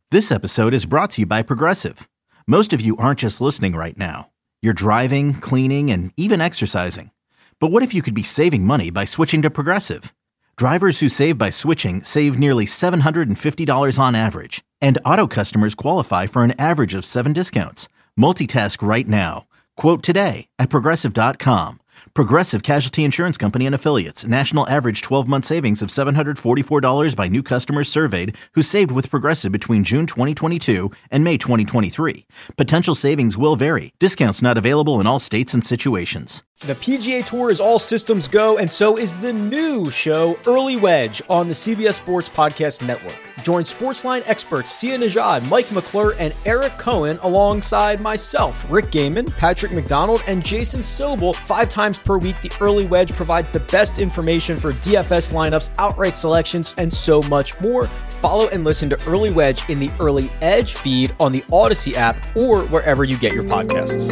This episode is brought to you by Progressive. Most of you aren't just listening right now. You're driving, cleaning, and even exercising. But what if you could be saving money by switching to Progressive? Drivers who save by switching save nearly $750 on average. And auto customers qualify for an average of 7 discounts. Multitask right now. Quote today at Progressive.com. Progressive Casualty Insurance Company and Affiliates. National average 12-month savings of $744 by new customers surveyed who saved with Progressive between June 2022 and May 2023. Potential savings will vary. Discounts not available in all states and situations. The PGA Tour is all systems go, and so is the new show, Early Wedge, on the CBS Sports Podcast Network. Join Sportsline experts Sia Nejad, Mike McClure, and Eric Cohen alongside myself, Rick Gaiman, Patrick McDonald, and Jason Sobel 5 times per week. The Early Wedge provides the best information for DFS lineups, outright selections, and so much more. Follow and listen to Early Wedge in the Early Edge feed on the Odyssey app or wherever you get your podcasts.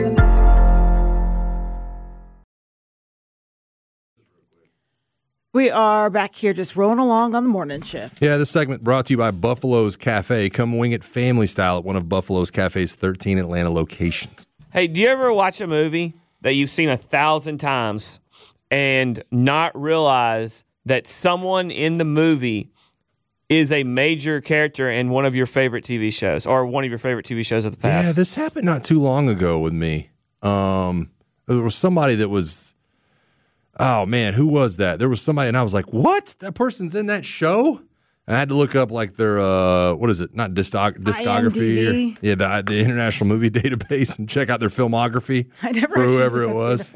We are back here just rolling along on the morning shift. Yeah, this segment brought to you by Buffalo's Cafe. Come wing it family style at one of Buffalo's Cafe's 13 Atlanta locations. Hey, do you ever watch a movie that you've seen 1,000 times and not realize that someone in the movie is a major character in one of your favorite TV shows or one of your favorite TV shows of the past? Yeah, this happened not too long ago with me. There was somebody that was... Oh, man, who was that? There was somebody, and I was like, what? That person's in that show? And I had to look up, like, their, what is it? Not discography. The International Movie Database and check out their filmography for whoever it was.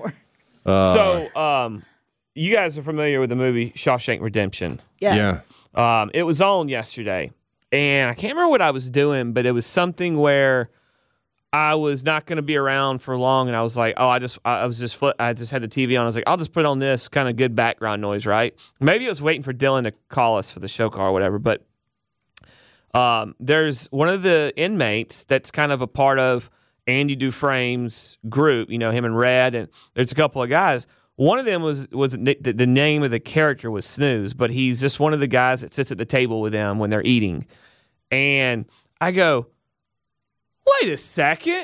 You guys are familiar with the movie Shawshank Redemption. Yes. Yeah. It was on yesterday, and I can't remember what I was doing, but it was something where I was not going to be around for long, and I was like, I just had the TV on. I was like, I'll just put on this kind of good background noise, right? Maybe I was waiting for Dylan to call us for the show call or whatever, but there's one of the inmates that's kind of a part of Andy Dufresne's group, you know, him and Red, and there's a couple of guys. One of them was the name of the character was Snooze, but he's just one of the guys that sits at the table with them when they're eating. And I go, wait a second.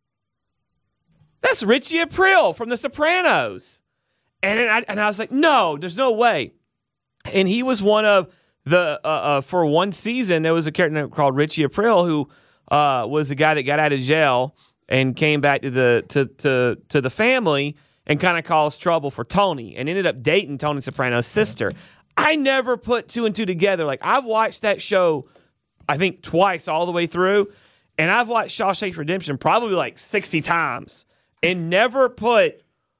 That's Richie Aprile from The Sopranos. And I was like, no, there's no way. And he was one of the, for one season, there was a character called Richie Aprile who was the guy that got out of jail and came back to the family and kind of caused trouble for Tony and ended up dating Tony Soprano's sister. I never put 2 and 2 together. Like, I've watched that show, I think, twice all the way through. And I've watched Shawshank Redemption probably like 60 times and never put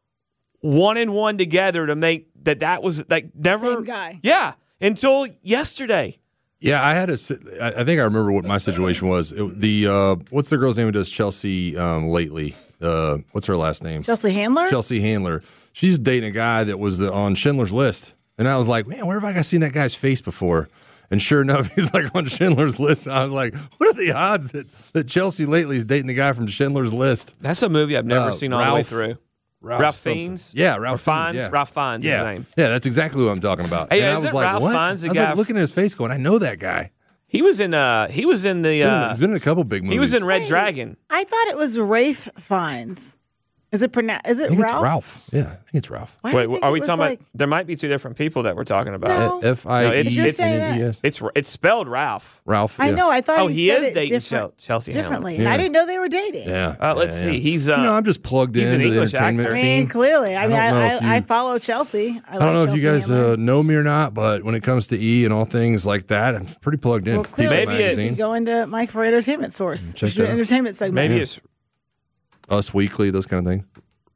1 and 1 together to make that was like never. Same guy. Yeah, until yesterday. Yeah, I think I remember what my situation was. What's the girl's name who does Chelsea lately? What's her last name? Chelsea Handler? Chelsea Handler. She's dating a guy that was on Schindler's List. And I was like, man, where have I seen that guy's face before? And sure enough, he's like on Schindler's List. And I was like, what are the odds that Chelsea lately is dating the guy from Schindler's List? That's a movie I've never seen all the way through. Ralph Fiennes? Yeah, Ralph Fiennes. Yeah. Ralph Fiennes is his name. Yeah, that's exactly what I'm talking about. Hey, and I was like, Ralph what? Fiennes, I was like looking at his face going, I know that guy. He was in the. He's been in a couple big movies. He was in Red Dragon. I thought it was Rafe Fiennes. Is it I think Ralph? it's Ralph. Yeah, I think it's Ralph. Why do Wait, I think are it we was talking like, about? There might be 2 different people that we're talking about. No. F-I-E-N-E-S. It's spelled Ralph. Ralph. I yeah. know. I thought Oh, he said is it dating Chelsea Handler. differently. Yeah. And I didn't know they were dating. Yeah. Let's see. He's I'm just plugged he's an into the English entertainment actor. I scene. mean, clearly. I mean, don't know if I you- follow Chelsea. I don't know if you guys know me or not, but when it comes to E and all things like that, I'm pretty plugged in. Well, People clearly, Maybe it's- magazine, go into Mike for Entertainment Source. Check Just do an that out. entertainment segment. maybe it's Us Weekly, those kind of things.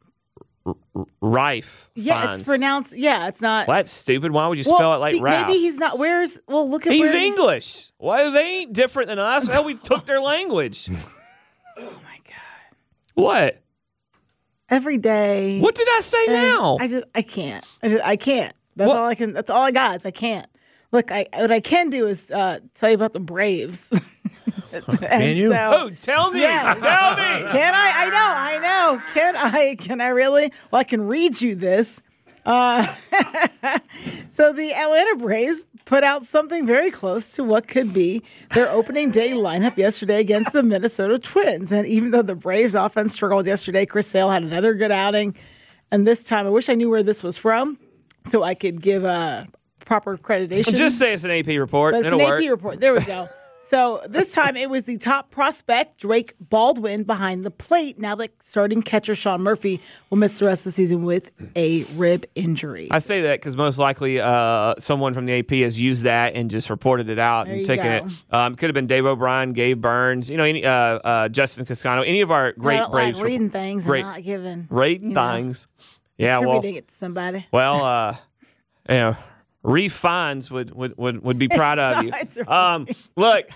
Rife. Yeah, Fiennes. it's pronounced. Yeah, it's not. Well, that's stupid. Why would you spell it like Ralph? Maybe he's not. Look at He's where English. Why they ain't different than us? Well, we took their language. Oh my God. What? Every day. What did I say now? I can't. I can't. That's What? all I can. That's all I got. Is I can't. Look, what I can do is tell you about the Braves. Can you? Oh, tell me. Yeah. Tell me. Can I? I know. Can I really? Well, I can read you this. So the Atlanta Braves put out something very close to what could be their opening day lineup yesterday against the Minnesota Twins. And even though the Braves offense struggled yesterday, Chris Sale had another good outing. And this time, I wish I knew where this was from so I could give a proper accreditation. Just say it's an AP report. But it's It'll an work. AP report. There we go. So this time it was the top prospect, Drake Baldwin, behind the plate. Now that starting catcher Sean Murphy will miss the rest of the season with a rib injury. I say that because most likely someone from the AP has used that and just reported it out and taken it. Could have been Dave O'Brien, Gabe Burns, Justin Cascano, any of our great I don't Braves. like reading things and not giving. Reading things. Yeah, well. Attributing it to somebody. Well, Reef Fines would be proud of you. Look,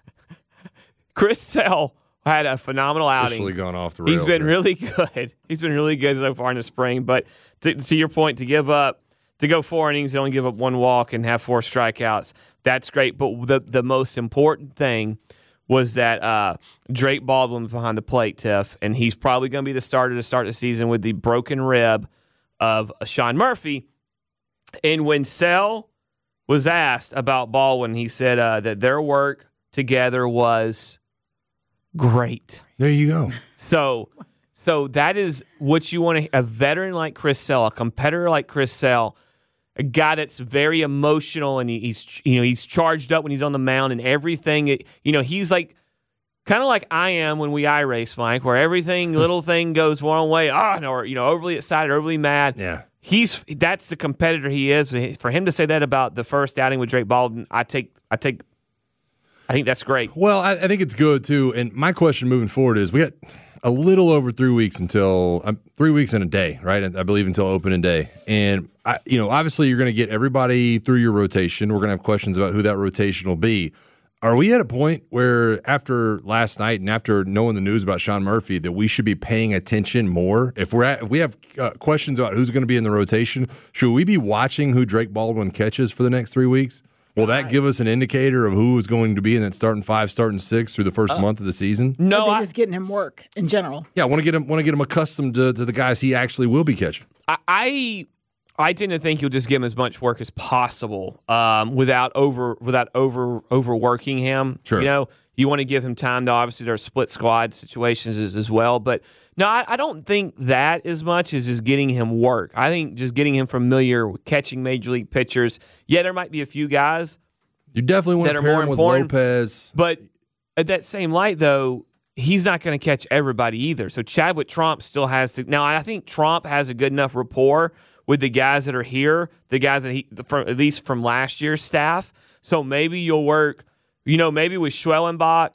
Chris Sale had a phenomenal outing. Officially gone off the rails. He's been really good. He's been really good so far in the spring. But to your point, to go 4 innings, only give up 1 walk and have 4 strikeouts, that's great. But the most important thing was that Drake Baldwin was behind the plate, Tiff, and he's probably going to be the starter to start the season with the broken rib of Sean Murphy. And when Sale was asked about Baldwin, he said that their work together was great. There you go. So that is what you want a veteran like Chris Sale, a competitor like Chris Sale, a guy that's very emotional and he's charged up when he's on the mound and everything. He's like kind of like I am when we race, Mike, where everything little thing goes one way, or overly excited, overly mad. Yeah. That's the competitor he is. For him to say that about the first outing with Drake Baldwin, I think that's great. Well, I think it's good too. And my question moving forward is, we got a little over 3 weeks until 3 weeks and a day, right? I believe until opening day. And obviously you're going to get everybody through your rotation. We're going to have questions about who that rotation will be. Are we at a point where after last night and after knowing the news about Sean Murphy that we should be paying attention more? If we have questions about who's going to be in the rotation, should we be watching who Drake Baldwin catches for the next 3 weeks? Will that give us an indicator of who is going to be in that starting 5, starting 6 through the first month of the season? No, they're just getting him work in general. Yeah, I want to get him accustomed to the guys he actually will be catching. I tend to think you'll just give him as much work as possible without overworking him. Sure. You want to give him time. To obviously, there are split squad situations as well. But no, I don't think that as much as just getting him work. I think just getting him familiar with catching major league pitchers. Yeah, there might be a few guys You definitely want to pair him with Lopez. But at that same light, though, he's not going to catch everybody either. So Chadwick Tromp still has to. Now, I think Tromp has a good enough rapport with the guys that are here, the guys that at least from last year's staff. So maybe you'll work, maybe with Schwellenbach,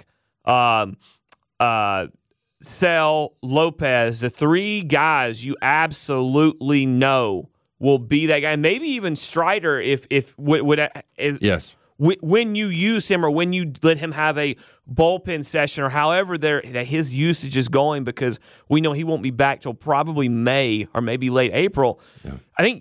Sale, Lopez, the 3 guys you absolutely know will be that guy. Maybe even Strider Yes. When you use him or when you let him have a bullpen session or however that his usage is going, because we know he won't be back till probably May or maybe late April. Yeah. I think,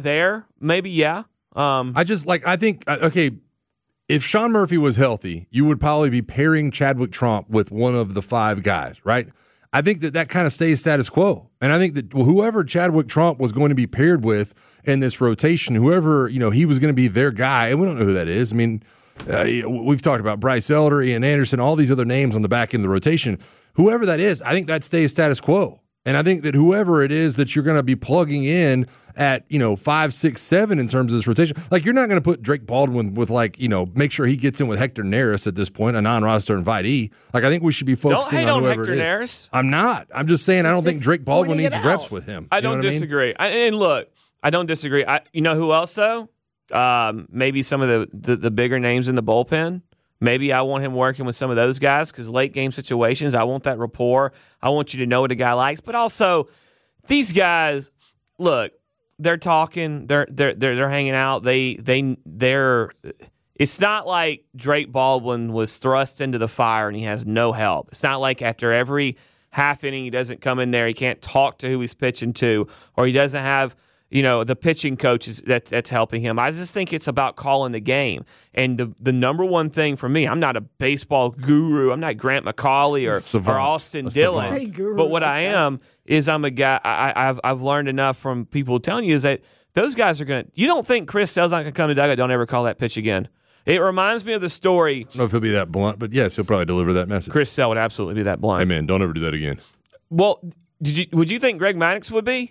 I think, okay, if Sean Murphy was healthy, you would probably be pairing Chadwick Tromp with one of the 5 guys, right? I think that kind of stays status quo. And I think that whoever Chadwick Tromp was going to be paired with in this rotation, whoever, he was going to be their guy, and we don't know who that is. I mean, we've talked about Bryce Elder, Ian Anderson, all these other names on the back end of the rotation. Whoever that is, I think that stays status quo. And I think that whoever it is that you're going to be plugging in at, 5, 6, 7 in terms of this rotation, like you're not going to put Drake Baldwin with make sure he gets in with Hector Neris at this point, a non-roster invitee. Like I think we should be focusing on whoever Hector it is. Neris. I'm not. I'm just saying I don't think Drake Baldwin needs reps with him. I don't disagree. And look, I don't disagree. You know who else though? Maybe some of the bigger names in the bullpen. Maybe I want him working with some of those guys because late game situations, I want that rapport. I want you to know what a guy likes. But also, these guys, look, they're talking, they're hanging out. They're. It's not like Drake Baldwin was thrust into the fire and he has no help. It's not like after every half inning he doesn't come in there, he can't talk to who he's pitching to, or he doesn't have the pitching coaches that's helping him. I just think it's about calling the game. And the number one thing for me, I'm not a baseball guru. I'm not Grant McCauley or Austin Dillon. But what I am is I'm a guy. I've learned enough from people telling you is that those guys are going to – you don't think Chris Sale's not going to come to dugout, don't ever call that pitch again. It reminds me of the story. I don't know if he'll be that blunt, but yes, he'll probably deliver that message. Chris Sale would absolutely be that blunt. Hey, man, don't ever do that again. Well, would you think Greg Maddux would be?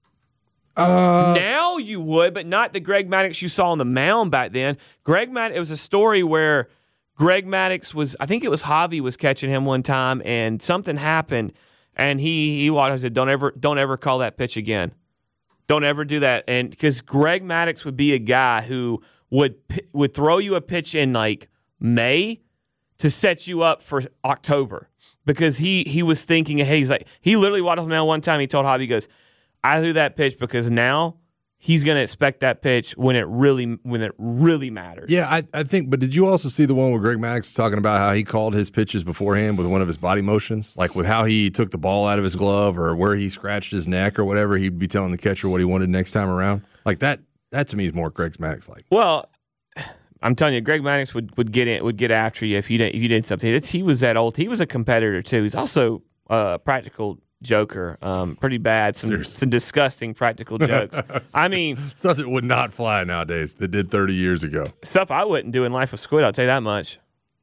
Now you would, but not the Greg Maddux you saw on the mound back then. Greg Maddux, it was a story where Greg Maddux was, I think it was Javi was catching him one time, and something happened, and he walked and said, don't ever call that pitch again. Don't ever do that. And because Greg Maddux would be a guy who would throw you a pitch in like May to set you up for October, because he was thinking ahead. He's like, he literally walked off the mound one time. He told Javi, he goes, I threw that pitch because now he's going to expect that pitch when it really matters. Yeah, I think. But did you also see the one where Greg Maddux was talking about how he called his pitches beforehand with one of his body motions, like with how he took the ball out of his glove or where he scratched his neck or whatever? He'd be telling the catcher what he wanted next time around. Like that. That to me is more Greg Maddux like. Well, I'm telling you, Greg Maddux would get after you if you did something. He was that old. He was a competitor too. He's also a practical joker. Pretty bad. Some disgusting practical jokes. I mean, stuff that would not fly nowadays that did 30 years ago. Stuff I wouldn't do in Life of Squid. I'll tell you that much.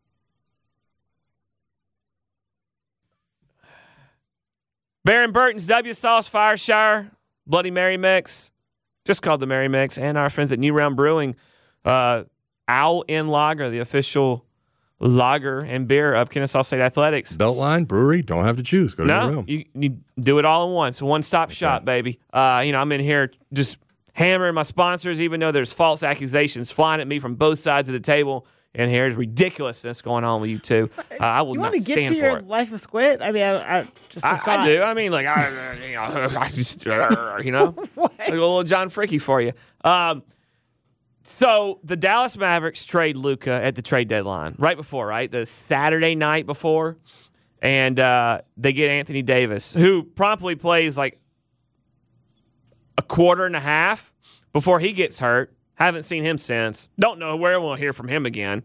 Baron Burton's W Sauce Fireshire Bloody Mary Mix. Just called the Mary Mix, and our friends at New Round Brewing, Owl Inn Lager, the official lager and beer of Kennesaw State Athletics. Beltline Brewery, don't have to choose. Go to New Round. You do it all in one. So one-stop shop, baby. I'm in here just hammering my sponsors, even though there's false accusations flying at me from both sides of the table. And here's ridiculousnly going on with you two. I will not stand for it. You want to get to your Life of Squid? I mean, I do. I mean, like, like a little John Fricky for you. So the Dallas Mavericks trade Luka at the trade deadline, right before, right? The Saturday night before. And they get Anthony Davis, who promptly plays like a quarter and a half before he gets hurt. Haven't seen him since. Don't know where we'll hear from him again.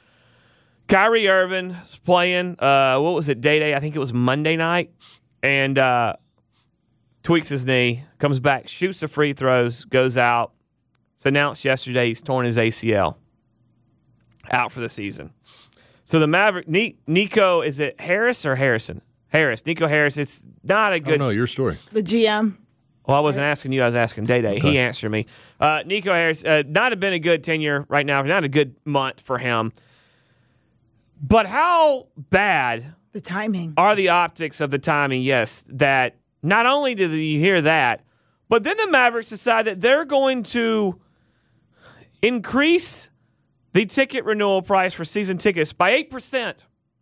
Kyrie Irving is playing, what was it, day? I think it was Monday night. And tweaks his knee, comes back, shoots the free throws, goes out. It's announced yesterday he's torn his ACL. Out for the season. So the Maverick, Nico, is it Harris or Harrison? Harris. Nico Harris. It's not a good. Oh, no, your story. The GM. Well, I wasn't asking you. I was asking Day. Okay. He answered me. Nico Harris, not have been a good tenure right now. Not a good month for him. But how bad the timing are the optics of the timing? Yes, that not only did you hear that, but then the Mavericks decide that they're going to increase the ticket renewal price for season tickets by 8%.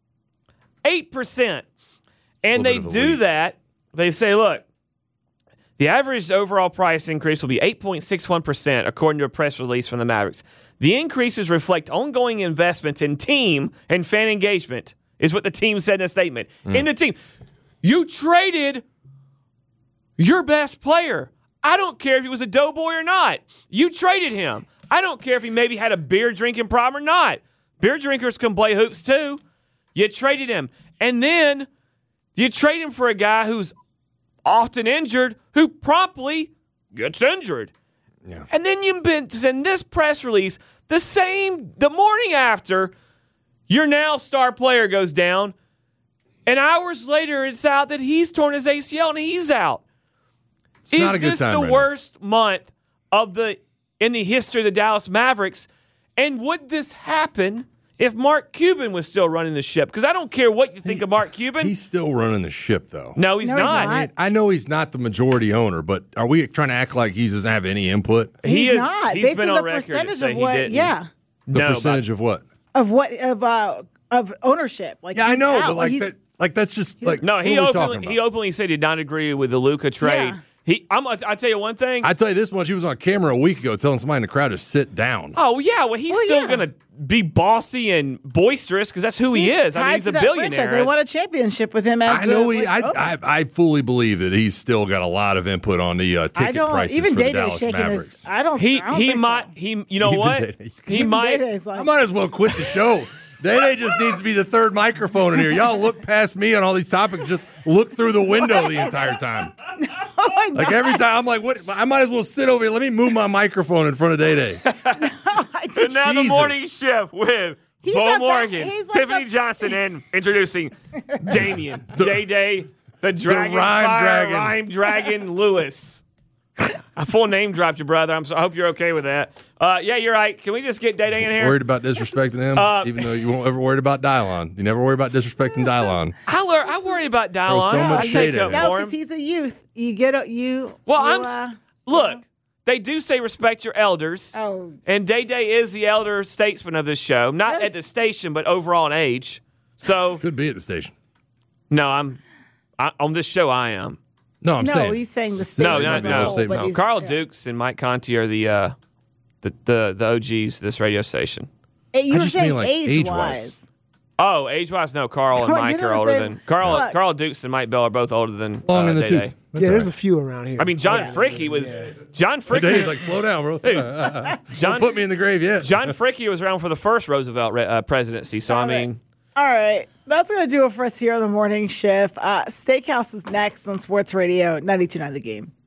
8%. And they do that. They say, look, the average overall price increase will be 8.61%, according to a press release from the Mavericks. The increases reflect ongoing investments in team and fan engagement, is what the team said in a statement. In the team, you traded your best player. I don't care if he was a doughboy or not. You traded him. I don't care if he maybe had a beer drinking problem or not. Beer drinkers can play hoops too. You traded him. And then you trade him for a guy who's often injured, who promptly gets injured. Yeah. And then you send this press release the morning after your now star player goes down, and hours later it's out that he's torn his ACL and he's out. It's not a good time. Is this the worst month in the history of the Dallas Mavericks? And would this happen if Mark Cuban was still running the ship? Because I don't care what you think of Mark Cuban. He's still running the ship, though. No, he's not. I know he's not the majority owner, but are we trying to act like he doesn't have any input? He's not. He's Based been on on the record percentage to say of what, he didn't. yeah. The percentage of what? Of ownership. Like, yeah, I know, out. but that's just like no. He what are we he openly said he did not agree with the Luka trade. Yeah. I'll tell you one thing. I tell you this much: he was on camera a week ago telling somebody in the crowd to sit down. Oh yeah, well he's still going to be bossy and boisterous because that's who he is. I mean, he's a billionaire. Franchise. They won a championship with him. I fully believe that he's still got a lot of input on the ticket prices for the Dallas Mavericks. He might. You know what? He might. I might as well quit the show. Day just needs to be the third microphone in here. Y'all look past me on all these topics. Just look through the window the entire time. I know. Like every time, I'm like, what? I might as well sit over here. Let me move my microphone in front of Day Day. And now the Jesus. morning shift with He's Bo like Morgan, he's like Tiffany Johnson, and introducing Damien, Day, the Dragon Rhyme Fire, Dragon. Rhyme Dragon Lewis. I full name dropped you, brother. I hope you're okay with that. Yeah, you're right. Can we just get Day in here? Worried about disrespecting him, even though you won't ever worry about Dylon. You never worry about disrespecting Dylon. I worry about Dallon. so much I shade take at up him. No, for because him. he's a youth. You get a you. Well, you, look. They do say respect your elders. Oh. And Day is the elder statesman of this show, not Yes. at the station, but overall in age. So Could be at the station. no, on this show. I am. No, I'm no, saying. he's saying the No, station no, as a no. whole, Say but no. he's- Carl yeah. Dukes and Mike Conti are the OGs of this radio station. Hey, you I were just saying mean, like, age-wise. age-wise. Oh, age-wise, no. Carl and Come on, Mike you know are what I'm older saying? than Carl. Look. Carl Dukes and Mike Bell are both older than Long in the Day tooth. Day. That's Yeah, all there's right. a few around here. I mean, John Fricky was John Day Fricky. is like, slow down, bro. John Don't put me in the grave yet. John Fricky was around for the first Roosevelt presidency. So I mean, All right. That's going to do it for us here on the morning shift. Steakhouse is next on Sports Radio 92.9 The Game.